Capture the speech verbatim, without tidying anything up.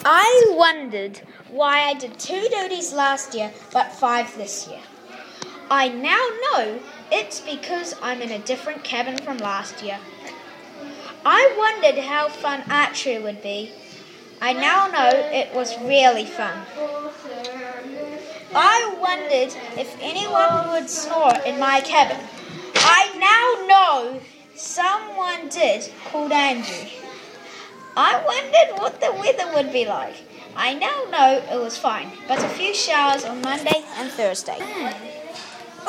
I wondered why I did two duties last year but five this year. I now know it's because I'm in a different cabin from last year. I wondered how fun archery would be. I now know it was really fun. I wondered if anyone would snore in my cabin. I now know someone did called Andrew. I wondered what the weather would be like. I now know it was fine, but a few showers on Monday and Thursday.